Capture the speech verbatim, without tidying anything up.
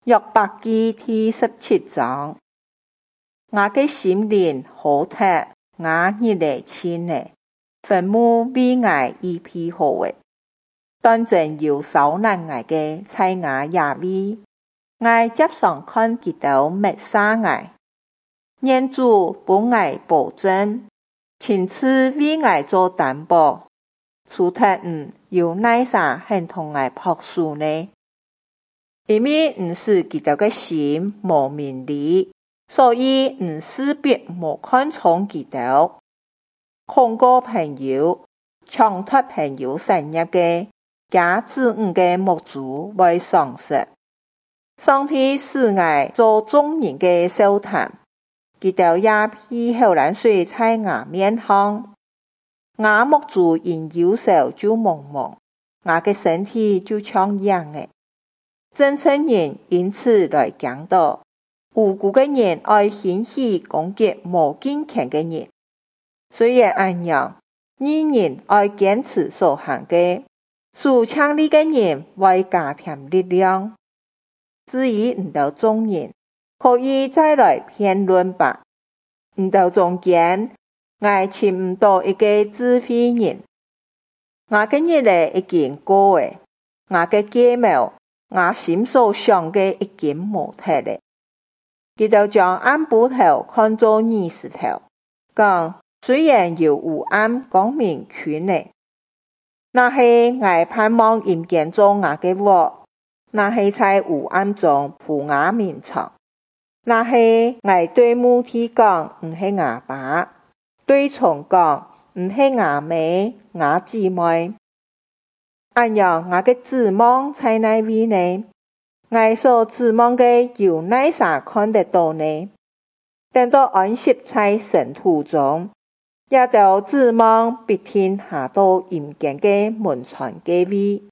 約伯記第十七章，我嘅心靈好特，我熱嚟親呢，墳墓為我預備好嘅，當真有受難我嘅在我野位，我接上看見到滅殺我，願主幫我保證，親自為我做擔保，除特唔有哪啥肯同我拍輸呢？因為唔是基督嘅心無明理，所以唔是別無看重基督。控告朋友，搶奪朋友產業嘅，假子女嘅牧主為喪失。上帝使我做眾人嘅笑談，基督也披口蘭水在我面上。我牧主因憂愁就茫茫，我嘅身體就像羊嘅。真誠人因此來驚到，無辜嘅人愛興起攻擊無敬虔嘅人。雖然按樣，義人愛堅持所行嘅，使強力嘅人為加添力量。至於唔到眾人，可以再來辯論吧。唔到中間，我尋唔到一個智慧人。我嘅日曆已經過誒，我嘅計謀。我心所想嘅已經無體了。佢就將暗部頭看作二十頭，講雖然有烏暗光明區呢，那係我盼望陰間做我嘅鑊，那係在烏暗中鋪我面床，那係我對母體講唔係我爸，對蟲講唔係我妹我姊妹。按樣我嘅指望在哪位呢？我所指望嘅有哪啥看得到呢？等到安息在聖土中，也都指望必定下到陰間嘅門窗嘅位。